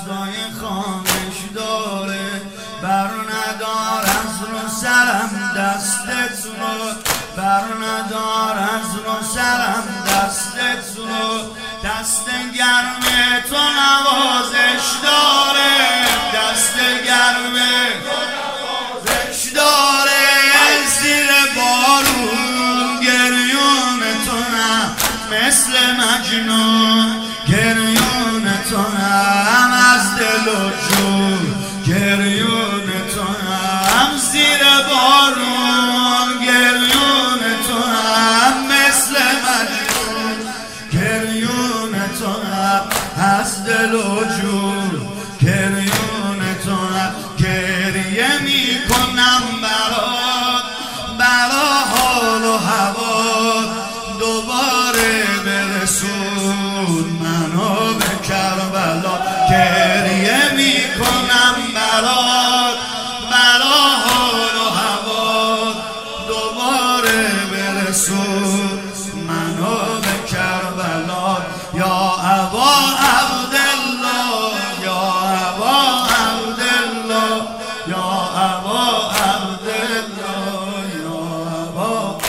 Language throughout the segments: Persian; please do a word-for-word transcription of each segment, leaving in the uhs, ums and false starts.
عکسای خامش داره، بر ندار از رو سرم دستت رو، بر ندار از رو سرم دستت رو، دست گرم تو نوازش داره، دست گرم تو نوازش داره. زیر بارون گریون تو نه مثل مجنون، گریون تو هم از دل و جون، گریون تو هم زیر بارون، گریون تو هم مثل مجنون، گریون تو هم از دل و جون، گریون تو هم. گریه می کنم برات، برا حال و هوا، دوباره برسون منو به کربلا. گریه می کنم برات، برا حال و هوا، دوباره برسون منو به کربلا. یا ابا عبدالله، یا ابا عبدالله، یا ابا عبدالله، یا ابا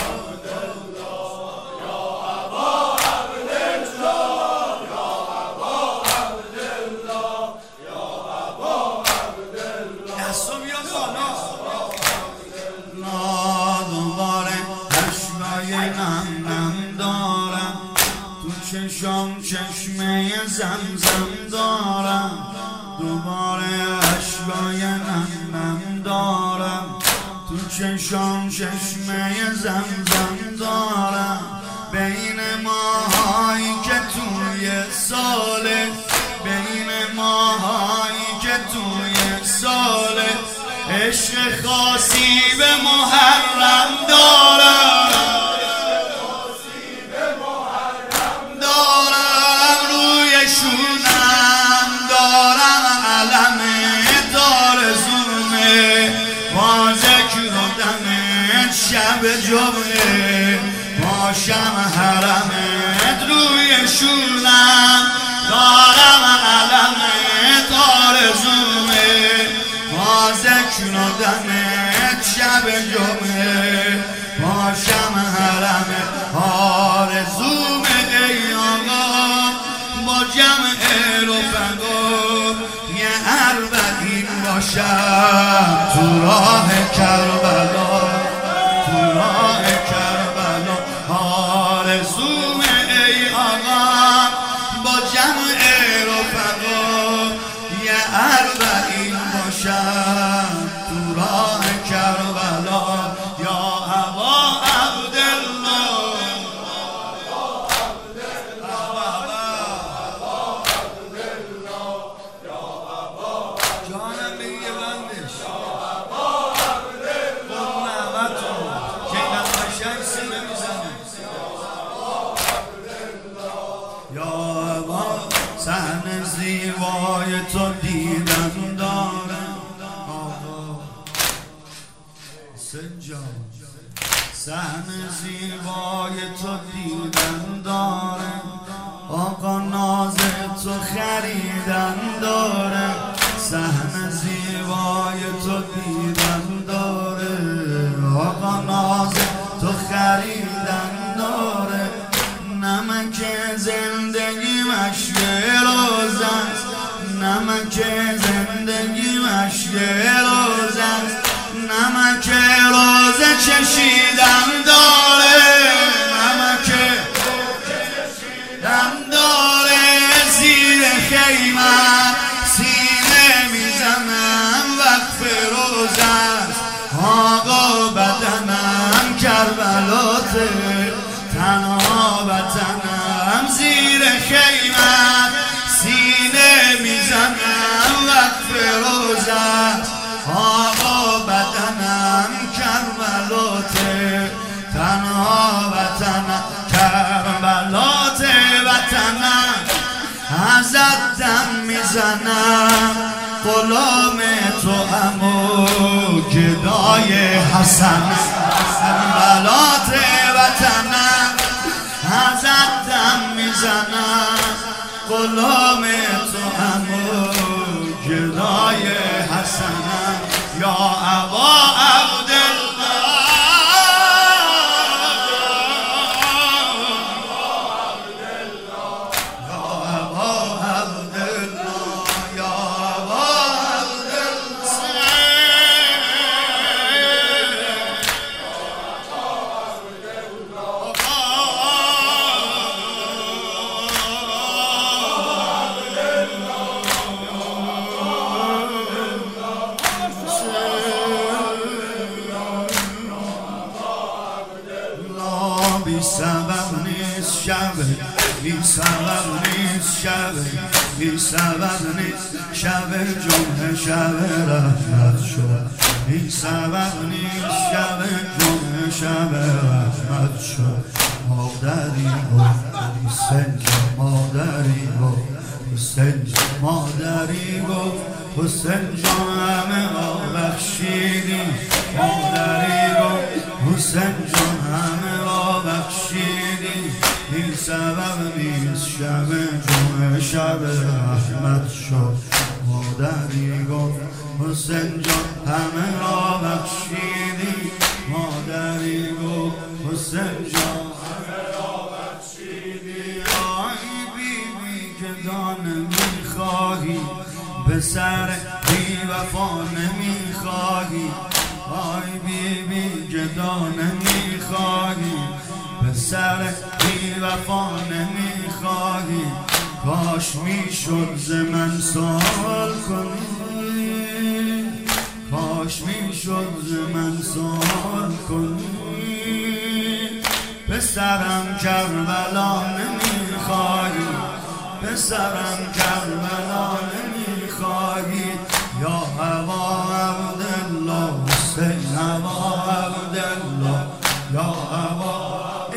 چشم چشمه زمزم دارم، دوباره اشکای نم نم دارم، تو چشم چشمه زمزم دارم. بین ماهایی که توی ساله، بین ماهایی که توی ساله، عشق خاصی به محرم دارم، شونم دارم علم دار زومه، با ذکر و دمت شب جمعه، باشم حرمت روی شونم، دارم علم دار زومه، با ذکر و دمت شب جمعه، باشم حرمت. آرزومه ای آقا با جمع رفقا یه اربعین باشم تو راه کربلا، تو راه کربلا. آرزوم ای آقا با جمع رفقا یه اربعین باشم تو راه کربلا. یا ابا عبدالله، صحن زیبای تو دیدن دارم آقا سنجان، صحن زیبای تو دیدن دارم آقا، ناز تو خریدن داره، صحن زیبای تو دیدن داره آقا، ناز تو خریدن داره. نمک زندگی مشک روز است، نمک زندگی مشک روز است، نمک روز چشیدن داره، نمک چشیدن داره. زیر خیمه سینه میزنم وقف روز است آقا، بدنم کربلاته، تنها وطنم زیر خیمه سینه میزنم وقف روز است آقا، بدنم کربلاته، تنها وطنم کربلات وطنم. ازت دم میزنم غلام تو امو گدای حسن، کربلات وطنم. ازت دم میزنم غلام تو امو شب بی سبب نیست شب بی سبب نیست شب جمعه شب رحمت شد بی سبب نیست شب جمعه شب رحمت شد مادری گفت حسین جان مادری گفت حسین جان مادری گفت حسین جان همه را بخشیدی مادری گفت حسین جان همه را بخشیدی بی سبب نیست شب جمعه شب رحمت شد مادری گفت حسین جان همه را بخشیدی مادری گفت حسین جان همه را بخشیدی آی بی بی که دانه میخواهی به سر بی وفا نمیخواهی آی بی بی که دانه میخواهی به سر بی وفا نمیخواهی کاش میشد ز من سوال کنی کاش میشد ز من سوال کنی پسرم کربلا نمیخواهی پسرم کربلا نمیخواهی یا هوا عبدالله حسین هوا عبدالله یا هوا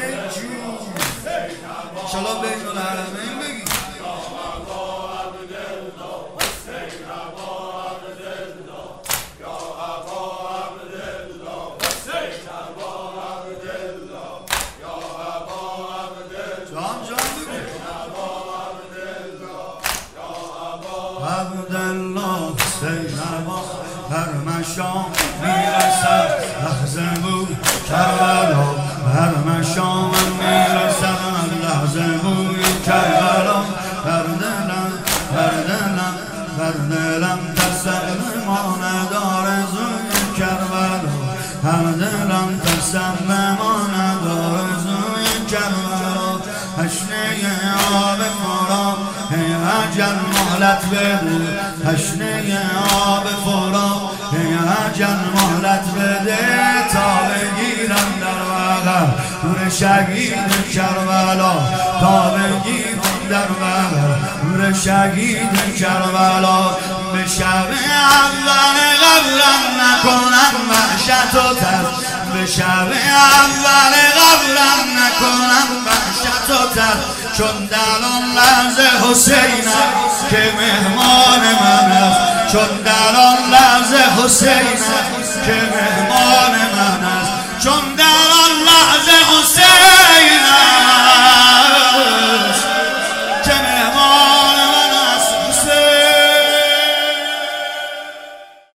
شلا بین الحرمین بگی یا هوا عبدالله حسین هوا عبدالله یا هوا عبدالله حسین هوا عبدالله یا هوا عبدالله جان جان بگی هوا عبدالله یا هوا عبدالله حسین هوا هر مشام میرسد لحظه بود کربلا هر مشام میرسد لحظه بوی کربلا بر دلم بر دلم بر دلم تسلیم ندار زوی کربلا هر دلم تسلیم ندار زوی کربلا تشنه آب فرا ای اجل مهلت بده تشنه آب فرا ای اجل مهلت بده تا بگیرم در وقت نور شهید کربلا تا بگیرم در وقت نور شهید کربلا به شب اول قبرم نکنم وحشت و ترس به شب اول قبرم نکنم وحشت و ترس چون در آن لحظه حسینم که مهمان من است چون در آن لحظه حسینم که مهمان من است چون در آن لحظه حسین